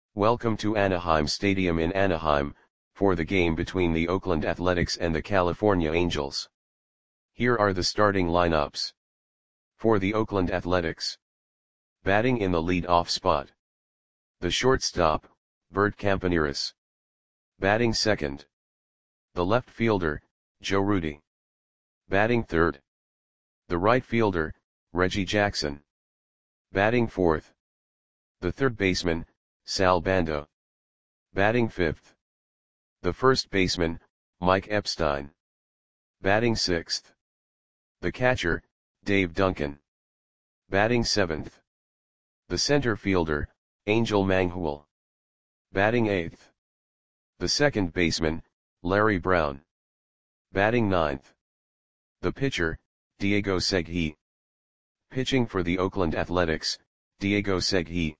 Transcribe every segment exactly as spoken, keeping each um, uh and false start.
Welcome to Anaheim Stadium in Anaheim, for the game between the Oakland Athletics and the California Angels. Here are the starting lineups. For the Oakland Athletics. Batting in the lead-off spot. The shortstop, Bert Campaneris. Batting second. The left fielder, Joe Rudi. Batting third. The right fielder, Reggie Jackson. Batting fourth. The third baseman, Sal Bando. Batting fifth. The first baseman, Mike Epstein. Batting sixth. The catcher, Dave Duncan. Batting seventh. The center fielder, Angel Manghul. Batting eighth. The second baseman, Larry Brown. Batting ninth. The pitcher, Diego Segui. Pitching for the Oakland Athletics, Diego Segui.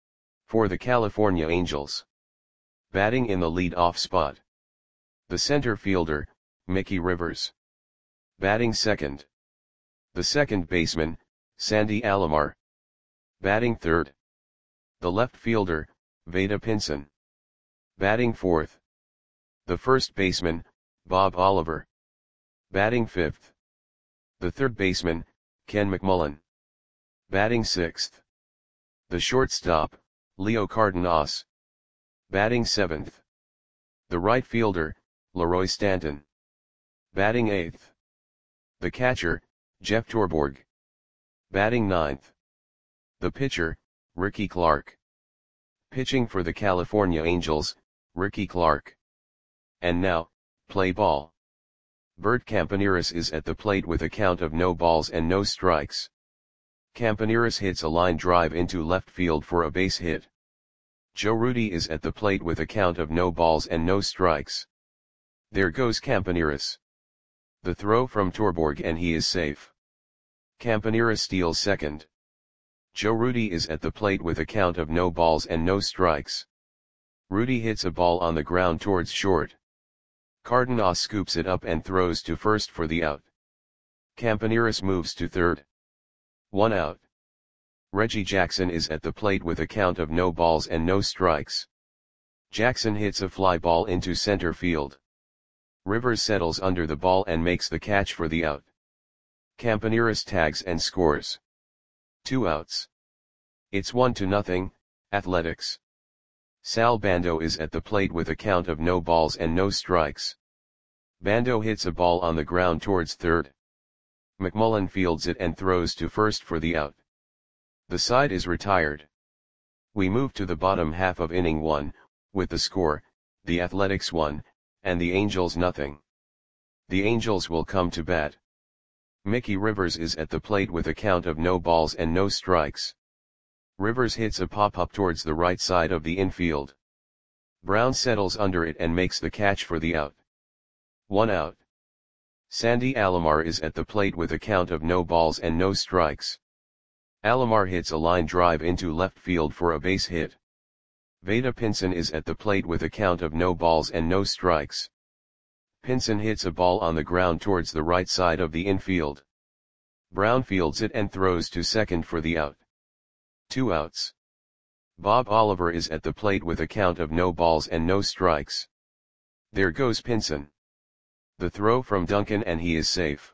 For the California Angels. Batting in the lead-off spot. The center fielder, Mickey Rivers. Batting second. The second baseman, Sandy Alomar. Batting third. The left fielder, Vada Pinson. Batting fourth. The first baseman, Bob Oliver. Batting fifth. The third baseman, Ken McMullen. Batting sixth. The shortstop, Leo Cardenas. Batting seventh. The right fielder, Leroy Stanton. Batting eighth. The catcher, Jeff Torborg. Batting ninth. The pitcher, Ricky Clark. Pitching for the California Angels, Ricky Clark. And now, play ball. Bert Campaneris is at the plate with a count of no balls and no strikes. Campaneris hits a line drive into left field for a base hit. Joe Rudi is at the plate with a count of no balls and no strikes. There goes Campaneris. The throw from Torborg and he is safe. Campaneris steals second. Joe Rudi is at the plate with a count of no balls and no strikes. Rudi hits a ball on the ground towards short. Cardenas scoops it up and throws to first for the out. Campaneris moves to third. One out. Reggie Jackson is at the plate with a count of no balls and no strikes. Jackson hits a fly ball into center field. Rivers settles under the ball and makes the catch for the out. Campaneris tags and scores. Two outs. It's one to nothing, Athletics. Sal Bando is at the plate with a count of no balls and no strikes. Bando hits a ball on the ground towards third. McMullen fields it and throws to first for the out. The side is retired. We move to the bottom half of inning one, with the score, the Athletics one, and the Angels nothing. The Angels will come to bat. Mickey Rivers is at the plate with a count of no balls and no strikes. Rivers hits a pop-up towards the right side of the infield. Brown settles under it and makes the catch for the out. One out. Sandy Alomar is at the plate with a count of no balls and no strikes. Alomar hits a line drive into left field for a base hit. Vada Pinson is at the plate with a count of no balls and no strikes. Pinson hits a ball on the ground towards the right side of the infield. Brown fields it and throws to second for the out. Two outs. Bob Oliver is at the plate with a count of no balls and no strikes. There goes Pinson. The throw from Duncan and he is safe.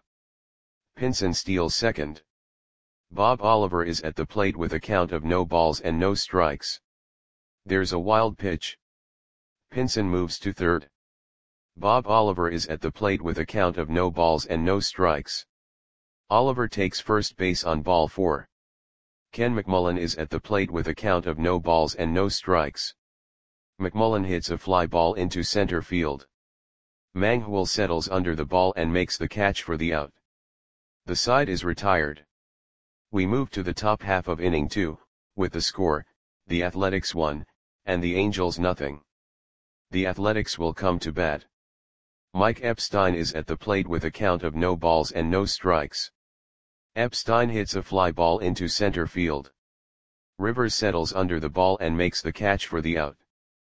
Pinson steals second. Bob Oliver is at the plate with a count of no balls and no strikes. There's a wild pitch. Pinson moves to third. Bob Oliver is at the plate with a count of no balls and no strikes. Oliver takes first base on ball four. Ken McMullen is at the plate with a count of no balls and no strikes. McMullen hits a fly ball into center field. Manghul settles under the ball and makes the catch for the out. The side is retired. We move to the top half of inning two, with the score, the Athletics one, and the Angels nothing. The Athletics will come to bat. Mike Epstein is at the plate with a count of no balls and no strikes. Epstein hits a fly ball into center field. Rivers settles under the ball and makes the catch for the out.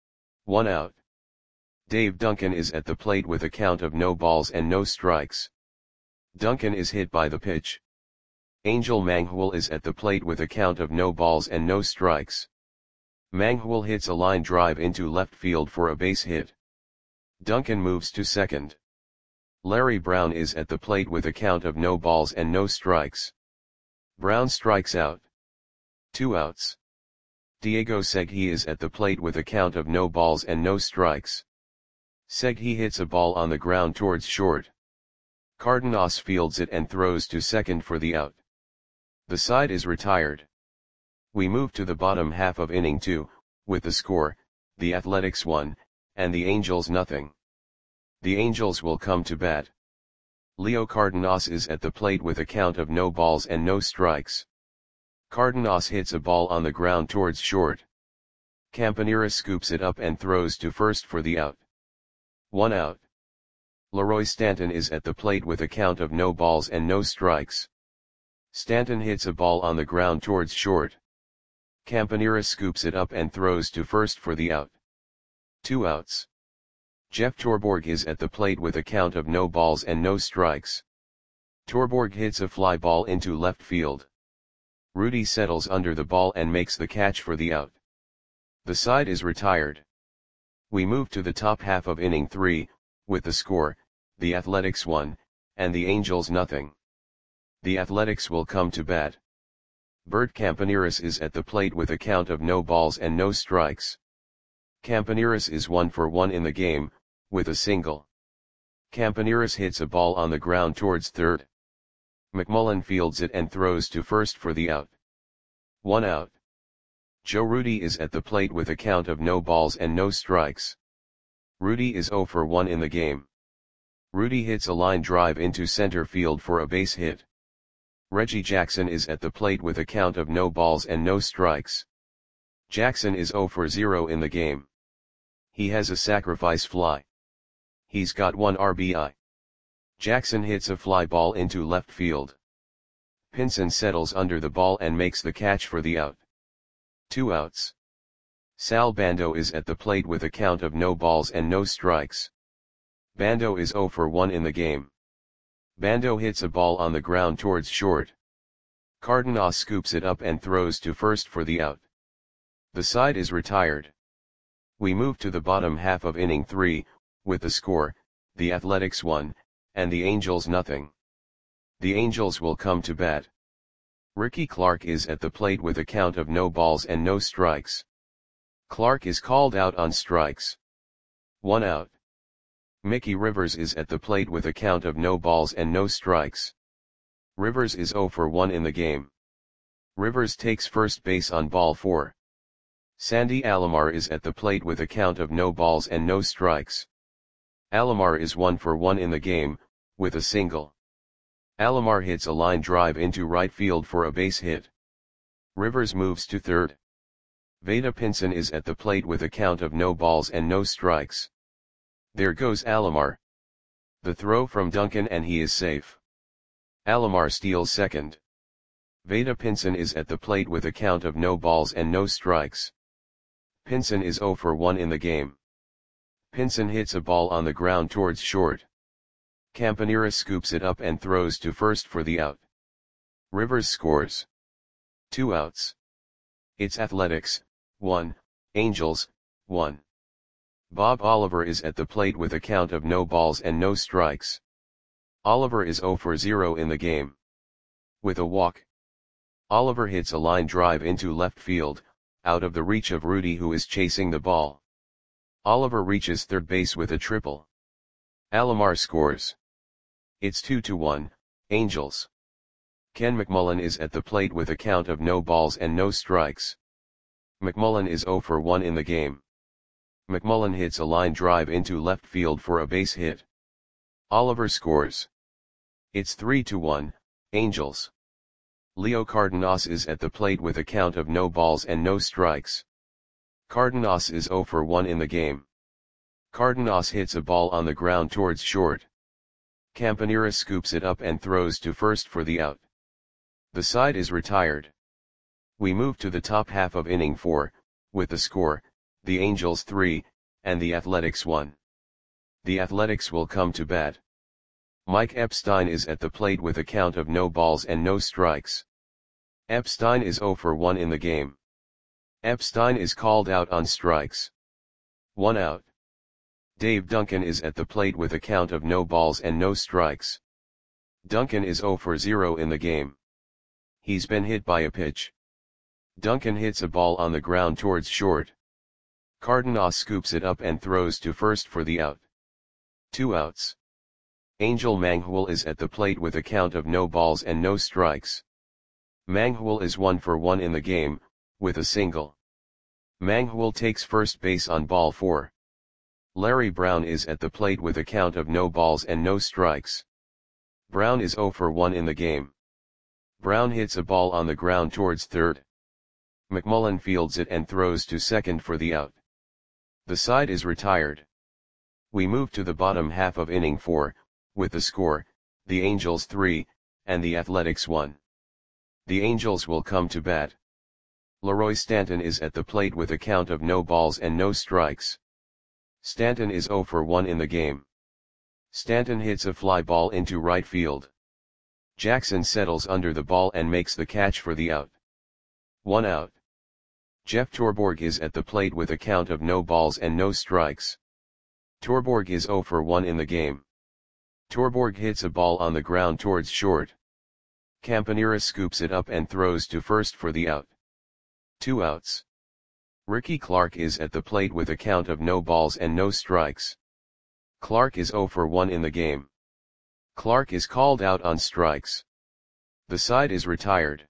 One out. Dave Duncan is at the plate with a count of no balls and no strikes. Duncan is hit by the pitch. Angel Manghul is at the plate with a count of no balls and no strikes. Manghwal hits a line drive into left field for a base hit. Duncan moves to second. Larry Brown is at the plate with a count of no balls and no strikes. Brown strikes out. Two outs. Diego Segui is at the plate with a count of no balls and no strikes. Segui hits a ball on the ground towards short. Cardenas fields it and throws to second for the out. The side is retired. We move to the bottom half of inning two, with the score, the Athletics one, and the Angels nothing. The Angels will come to bat. Leo Cardenas is at the plate with a count of no balls and no strikes. Cardenas hits a ball on the ground towards short. Campanera scoops it up and throws to first for the out. One out. Leroy Stanton is at the plate with a count of no balls and no strikes. Stanton hits a ball on the ground towards short. Campanera scoops it up and throws to first for the out. Two outs. Jeff Torborg is at the plate with a count of no balls and no strikes. Torborg hits a fly ball into left field. Rudy settles under the ball and makes the catch for the out. The side is retired. We move to the top half of inning three, with the score, the Athletics one, and the Angels nothing. The Athletics will come to bat. Bert Campaneris is at the plate with a count of no balls and no strikes. Campaneris is one for one in the game, with a single. Campaneris hits a ball on the ground towards third. McMullen fields it and throws to first for the out. One out. Joe Rudi is at the plate with a count of no balls and no strikes. Rudi is zero for one in the game. Rudi hits a line drive into center field for a base hit. Reggie Jackson is at the plate with a count of no balls and no strikes. Jackson is zero for zero in the game. He has a sacrifice fly. He's got one R B I. Jackson hits a fly ball into left field. Pinson settles under the ball and makes the catch for the out. Two outs. Sal Bando is at the plate with a count of no balls and no strikes. Bando is zero for one in the game. Bando hits a ball on the ground towards short. Cardenas scoops it up and throws to first for the out. The side is retired. We move to the bottom half of inning three, with the score, the Athletics one, and the Angels nothing. The Angels will come to bat. Ricky Clark is at the plate with a count of no balls and no strikes. Clark is called out on strikes. One out. Mickey Rivers is at the plate with a count of no balls and no strikes. Rivers is zero for one in the game. Rivers takes first base on ball four. Sandy Alomar is at the plate with a count of no balls and no strikes. Alomar is one for one in the game, with a single. Alomar hits a line drive into right field for a base hit. Rivers moves to third. Veda Pinson is at the plate with a count of no balls and no strikes. There goes Alomar. The throw from Duncan and he is safe. Alomar steals second. Veda Pinson is at the plate with a count of no balls and no strikes. Pinson is zero for one in the game. Pinson hits a ball on the ground towards short. Campanera scoops it up and throws to first for the out. Rivers scores. Two outs. It's Athletics, one, Angels, one. Bob Oliver is at the plate with a count of no balls and no strikes. Oliver is zero for zero in the game. With a walk. Oliver hits a line drive into left field, out of the reach of Rudy who is chasing the ball. Oliver reaches third base with a triple. Alomar scores. It's two to one, Angels. Ken McMullen is at the plate with a count of no balls and no strikes. McMullen is zero for one in the game. McMullen hits a line drive into left field for a base hit. Oliver scores. It's three to one, Angels. Leo Cardenas is at the plate with a count of no balls and no strikes. Cardenas is zero for one in the game. Cardenas hits a ball on the ground towards short. Campanera scoops it up and throws to first for the out. The side is retired. We move to the top half of inning four, with the score, the Angels three, and the Athletics one. The Athletics will come to bat. Mike Epstein is at the plate with a count of no balls and no strikes. Epstein is zero for one in the game. Epstein is called out on strikes. One out. Dave Duncan is at the plate with a count of no balls and no strikes. Duncan is zero for zero in the game. He's been hit by a pitch. Duncan hits a ball on the ground towards short. Cardenas scoops it up and throws to first for the out. Two outs. Angel Manghul is at the plate with a count of no balls and no strikes. Manghul is one for one in the game, with a single. Manghul takes first base on ball four. Larry Brown is at the plate with a count of no balls and no strikes. Brown is zero for one in the game. Brown hits a ball on the ground towards third. McMullen fields it and throws to second for the out. The side is retired. We move to the bottom half of inning four, with the score, the Angels three, and the Athletics one. The Angels will come to bat. Leroy Stanton is at the plate with a count of no balls and no strikes. Stanton is zero for one in the game. Stanton hits a fly ball into right field. Jackson settles under the ball and makes the catch for the out. One out. Jeff Torborg is at the plate with a count of no balls and no strikes. Torborg is zero for one in the game. Torborg hits a ball on the ground towards short. Campaneris scoops it up and throws to first for the out. Two outs. Ricky Clark is at the plate with a count of no balls and no strikes. Clark is zero for one in the game. Clark is called out on strikes. The side is retired.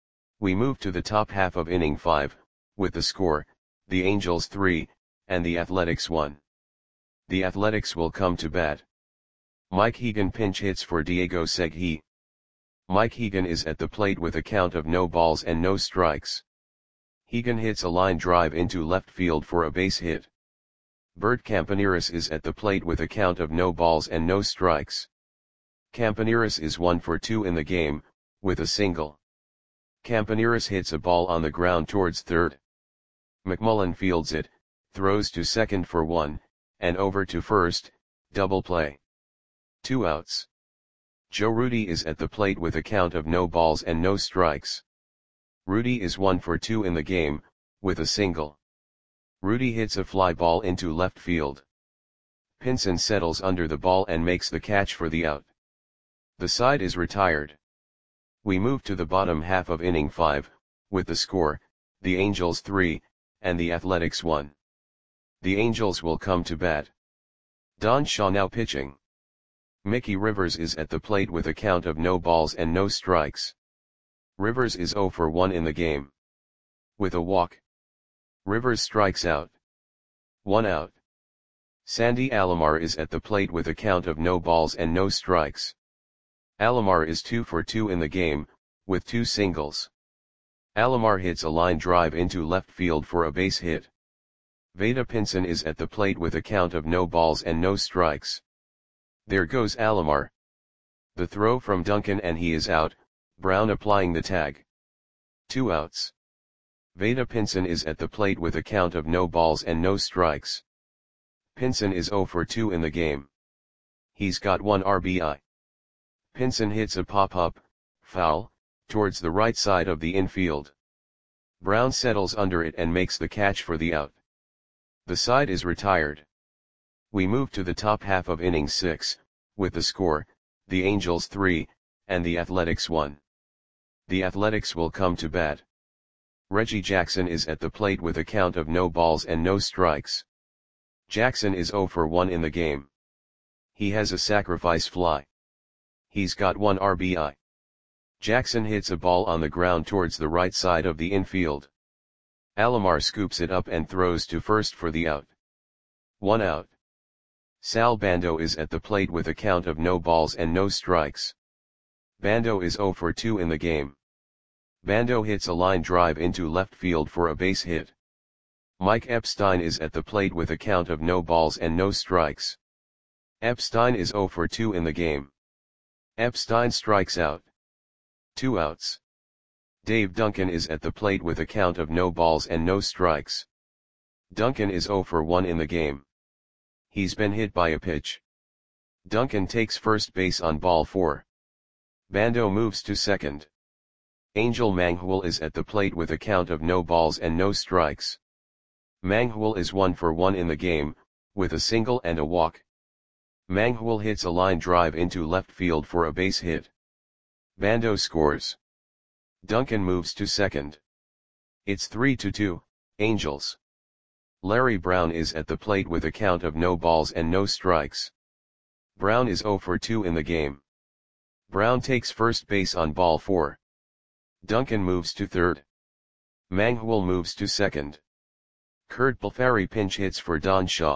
We move to the top half of inning five, with the score, the Angels three, and the Athletics one. The Athletics will come to bat. Mike Hegan pinch hits for Diego Segui. Mike Hegan is at the plate with a count of no balls and no strikes. Hegan hits a line drive into left field for a base hit. Bert Campaneris is at the plate with a count of no balls and no strikes. Campaneris is one for two in the game, with a single. Campaneris hits a ball on the ground towards third. McMullen fields it, throws to second for one, and over to first, double play. Two outs. Joe Rudi is at the plate with a count of no balls and no strikes. Rudi is one for two in the game, with a single. Rudi hits a fly ball into left field. Pinson settles under the ball and makes the catch for the out. The side is retired. We move to the bottom half of inning five, with the score, the Angels three, and the Athletics one. The Angels will come to bat. Don Shaw now pitching. Mickey Rivers is at the plate with a count of no balls and no strikes. Rivers is zero for one in the game. With a walk. Rivers strikes out. One out. Sandy Alomar is at the plate with a count of no balls and no strikes. Alomar is two for two in the game, with two singles. Alomar hits a line drive into left field for a base hit. Vada Pinson is at the plate with a count of no balls and no strikes. There goes Alomar. The throw from Duncan and he is out, Brown applying the tag. Two outs. Vada Pinson is at the plate with a count of no balls and no strikes. Pinson is zero for two in the game. He's got one R B I. Pinson hits a pop-up, foul, towards the right side of the infield. Brown settles under it and makes the catch for the out. The side is retired. We move to the top half of inning six, with the score, the Angels three, and the Athletics one. The Athletics will come to bat. Reggie Jackson is at the plate with a count of no balls and no strikes. Jackson is zero for one in the game. He has a sacrifice fly. He's got one R B I. Jackson hits a ball on the ground towards the right side of the infield. Alomar scoops it up and throws to first for the out. One out. Sal Bando is at the plate with a count of no balls and no strikes. Bando is zero for two in the game. Bando hits a line drive into left field for a base hit. Mike Epstein is at the plate with a count of no balls and no strikes. Epstein is zero for two in the game. Epstein strikes out. Two outs. Dave Duncan is at the plate with a count of no balls and no strikes. Duncan is zero for one in the game. He's been hit by a pitch. Duncan takes first base on ball four. Bando moves to second. Angel Manghwal is at the plate with a count of no balls and no strikes. Manghwal is one for one in the game, with a single and a walk. Manghwal hits a line drive into left field for a base hit. Bando scores. Duncan moves to second. It's three to two, Angels. Larry Brown is at the plate with a count of no balls and no strikes. Brown is zero for two in the game. Brown takes first base on ball four. Duncan moves to third. Manghwal moves to second. Kurt Balfari pinch hits for Don Shaw.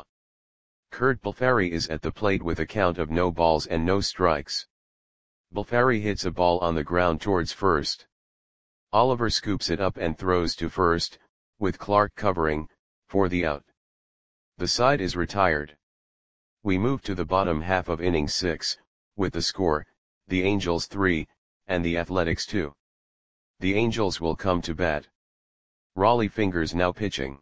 Kurt Balfari is at the plate with a count of no balls and no strikes. Balfari hits a ball on the ground towards first. Oliver scoops it up and throws to first, with Clark covering, for the out. The side is retired. We move to the bottom half of inning six, with the score, the Angels three, and the Athletics two. The Angels will come to bat. Raleigh Fingers now pitching.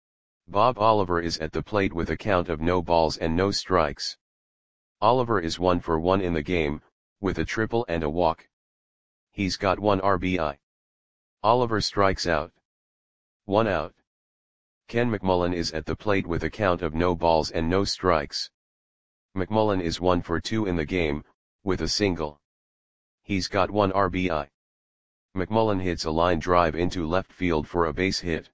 Bob Oliver is at the plate with a count of no balls and no strikes. Oliver is one for one in the game, with a triple and a walk. He's got one R B I. Oliver strikes out. One out. Ken McMullen is at the plate with a count of no balls and no strikes. McMullen is one for two in the game, with a single. He's got one R B I. McMullen hits a line drive into left field for a base hit.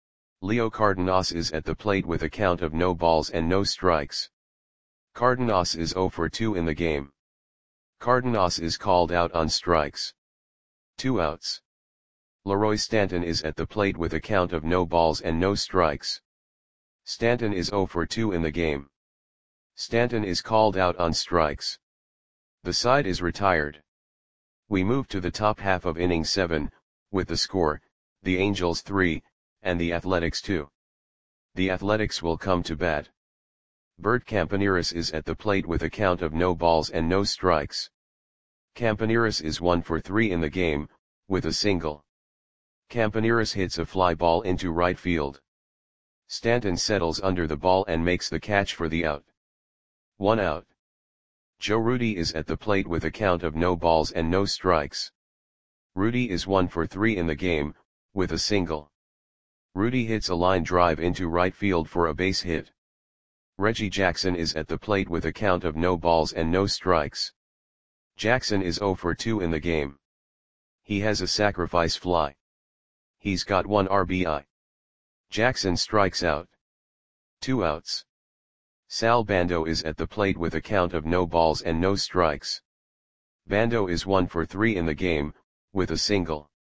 Leo Cardenas is at the plate with a count of no balls and no strikes. Cardenas is zero for two in the game. Cardenas is called out on strikes. Two outs. Leroy Stanton is at the plate with a count of no balls and no strikes. Stanton is zero for two in the game. Stanton is called out on strikes. The side is retired. We move to the top half of inning seven, with the score, the Angels three, and the Athletics two. The Athletics will come to bat. Bert Campaneris is at the plate with a count of no balls and no strikes. Campaneris is one for three in the game, with a single. Campaneris hits a fly ball into right field. Stanton settles under the ball and makes the catch for the out. One out. Joe Rudi is at the plate with a count of no balls and no strikes. Rudi is one for three in the game, with a single. Rudi hits a line drive into right field for a base hit. Reggie Jackson is at the plate with a count of no balls and no strikes. Jackson is zero for two in the game. He has a sacrifice fly. He's got one R B I. Jackson strikes out. Two outs. Sal Bando is at the plate with a count of no balls and no strikes. Bando is one for three in the game, with a single.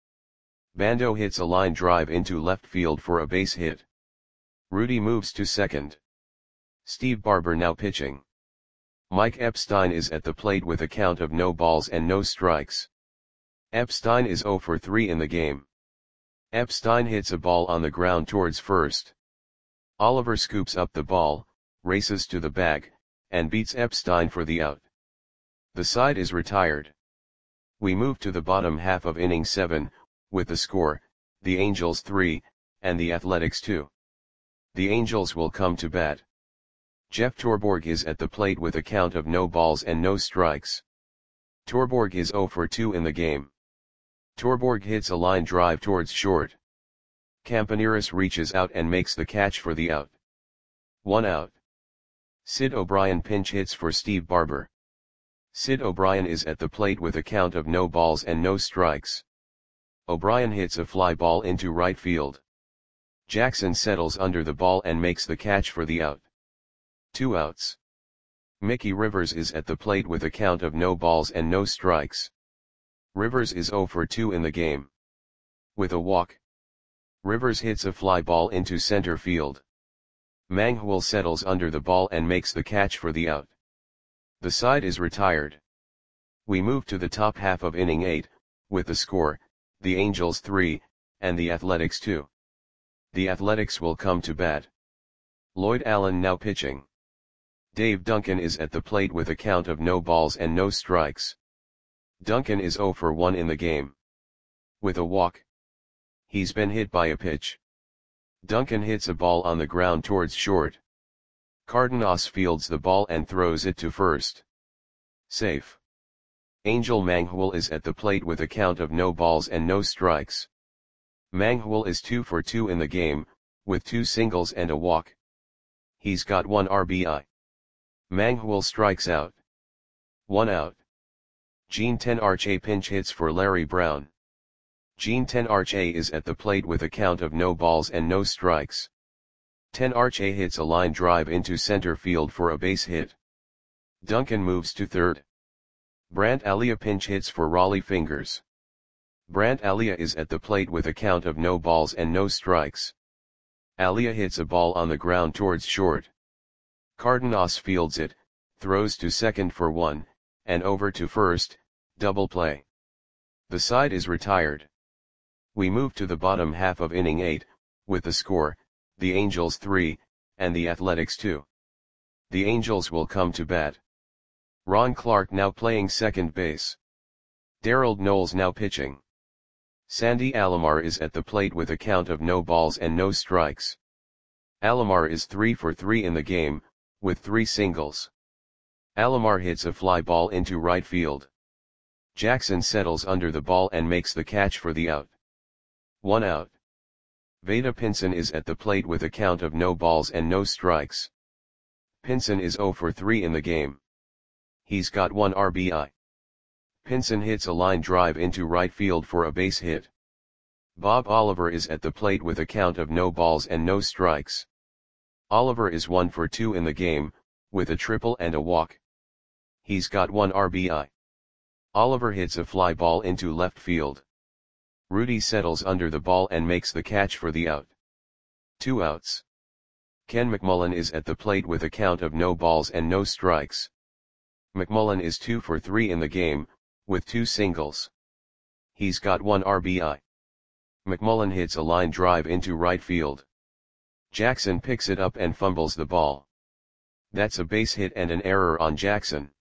Bando hits a line drive into left field for a base hit. Rudi moves to second. Steve Barber now pitching. Mike Epstein is at the plate with a count of no balls and no strikes. Epstein is zero for three in the game. Epstein hits a ball on the ground towards first. Oliver scoops up the ball, races to the bag, and beats Epstein for the out. The side is retired. We move to the bottom half of inning seven, with the score, the Angels three, and the Athletics two. The Angels will come to bat. Jeff Torborg is at the plate with a count of no balls and no strikes. Torborg is zero for two in the game. Torborg hits a line drive towards short. Campaneris reaches out and makes the catch for the out. One out. Sid O'Brien pinch hits for Steve Barber. Sid O'Brien is at the plate with a count of no balls and no strikes. O'Brien hits a fly ball into right field. Jackson settles under the ball and makes the catch for the out. Two outs. Mickey Rivers is at the plate with a count of no balls and no strikes. Rivers is zero for two in the game. With a walk. Rivers hits a fly ball into center field. Manghwal settles under the ball and makes the catch for the out. The side is retired. We move to the top half of inning eight, with the score, the Angels three, and the Athletics two. The Athletics will come to bat. Lloyd Allen now pitching. Dave Duncan is at the plate with a count of no balls and no strikes. Duncan is zero for one in the game. With a walk. He's been hit by a pitch. Duncan hits a ball on the ground towards short. Cardenas fields the ball and throws it to first. Safe. Angel Manghwal is at the plate with a count of no balls and no strikes. Manghwal is two for two in the game, with two singles and a walk. He's got one R B I. Manghwal strikes out. One out. Jean Tenarche pinch hits for Larry Brown. Jean Tenarche is at the plate with a count of no balls and no strikes. Tenarche hits a line drive into center field for a base hit. Duncan moves to third. Brant Alia pinch hits for Raleigh Fingers. Brant Alia is at the plate with a count of no balls and no strikes. Alia hits a ball on the ground towards short. Cardenas fields it, throws to second for one, and over to first, double play. The side is retired. We move to the bottom half of inning eight, with the score, the Angels three, and the Athletics two. The Angels will come to bat. Ron Clark now playing second base. Daryl Knowles now pitching. Sandy Alomar is at the plate with a count of no balls and no strikes. Alomar is three for three in the game, with three singles. Alomar hits a fly ball into right field. Jackson settles under the ball and makes the catch for the out. One out. Veda Pinson is at the plate with a count of no balls and no strikes. Pinson is zero for three in the game. He's got one R B I. Pinson hits a line drive into right field for a base hit. Bob Oliver is at the plate with a count of no balls and no strikes. Oliver is one for two in the game, with a triple and a walk. He's got one R B I. Oliver hits a fly ball into left field. Rudy settles under the ball and makes the catch for the out. Two outs. Ken McMullen is at the plate with a count of no balls and no strikes. McMullen is two for three in the game, with two singles. He's got one R B I. McMullen hits a line drive into right field. Jackson picks it up and fumbles the ball. That's a base hit and an error on Jackson.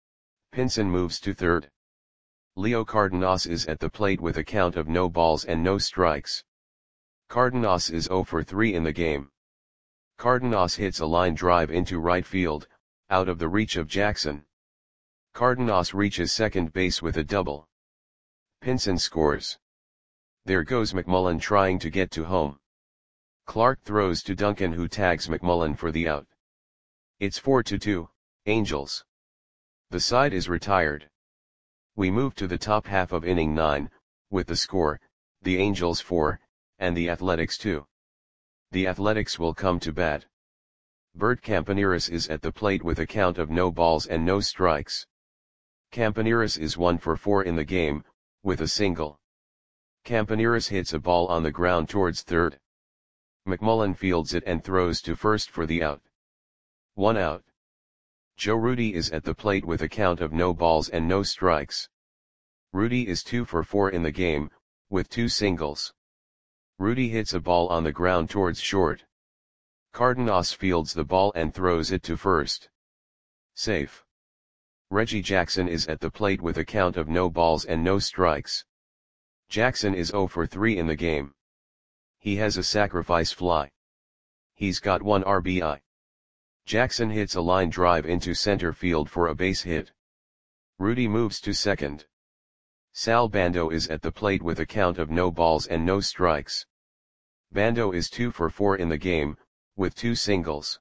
Pinson moves to third. Leo Cardenas is at the plate with a count of no balls and no strikes. Cardenas is zero for three in the game. Cardenas hits a line drive into right field, out of the reach of Jackson. Cardenas reaches second base with a double. Pinson scores. There goes McMullen trying to get to home. Clark throws to Duncan, who tags McMullen for the out. It's four to two, Angels. The side is retired. We move to the top half of inning nine, with the score, the Angels four, and the Athletics two. The Athletics will come to bat. Bert Campaneris is at the plate with a count of no balls and no strikes. Campaneris is one for four in the game, with a single. Campaneris hits a ball on the ground towards third. McMullen fields it and throws to first for the out. One out. Joe Rudy is at the plate with a count of no balls and no strikes. Rudy is two for four in the game, with two singles. Rudy hits a ball on the ground towards short. Cardenas fields the ball and throws it to first. Safe. Reggie Jackson is at the plate with a count of no balls and no strikes. Jackson is zero for three in the game. He has a sacrifice fly. He's got one R B I. Jackson hits a line drive into center field for a base hit. Rudy moves to second. Sal Bando is at the plate with a count of no balls and no strikes. Bando is two for four in the game, with two singles.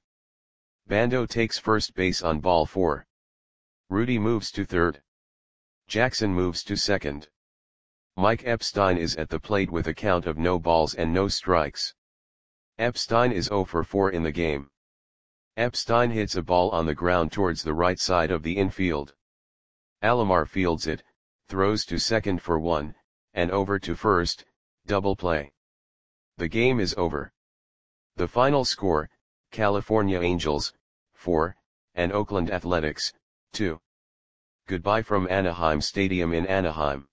Bando takes first base on ball four. Rudy moves to third. Jackson moves to second. Mike Epstein is at the plate with a count of no balls and no strikes. Epstein is zero for four in the game. Epstein hits a ball on the ground towards the right side of the infield. Alomar fields it, throws to second for one, and over to first, double play. The game is over. The final score, California Angels, four, and Oakland Athletics, two. Goodbye from Anaheim Stadium in Anaheim.